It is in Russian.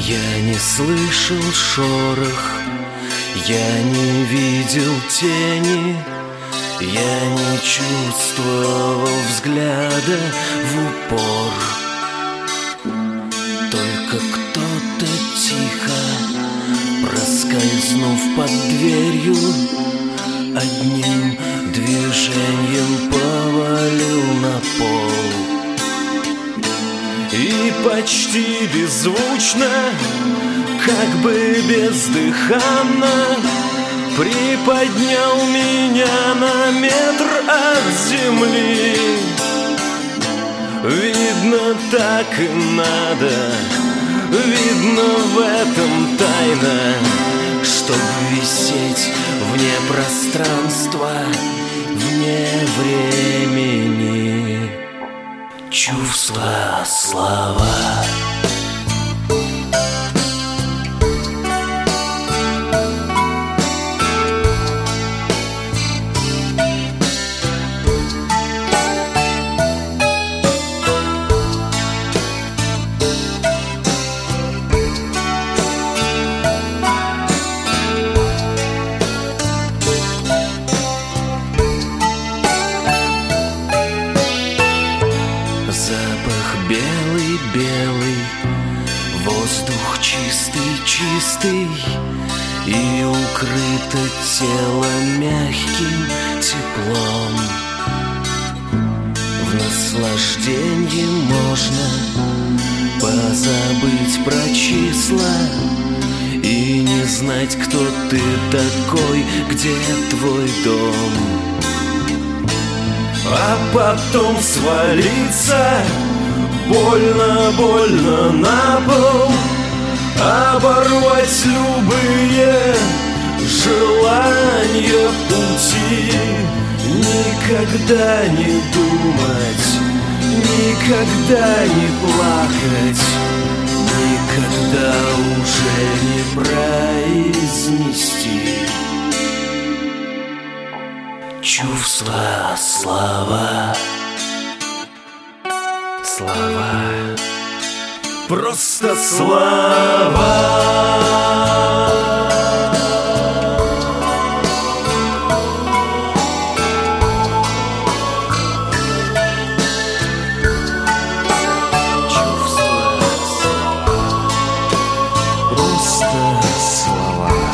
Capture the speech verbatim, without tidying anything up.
Я не слышал шорох, я не видел тени, я не чувствовал взгляда в упор. Только кто-то тихо, проскользнув под дверью, одним движением повалил на пол. И почти беззвучно, как бы бездыханно, приподнял меня на метр от земли. Видно, так и надо, видно, в этом тайна, чтоб висеть вне пространства, вне времени. Чувства, слова. Запах белый-белый, воздух чистый-чистый, и укрыто тело мягким теплом. В наслаждении можно позабыть про числа и не знать, кто ты такой, где твой дом. А потом свалиться больно-больно на пол, оборвать любые желания пути, никогда не думать, никогда не плакать, никогда уже не произнести. Чувства, слова, слова, просто слова. Чувства, слова, просто слова.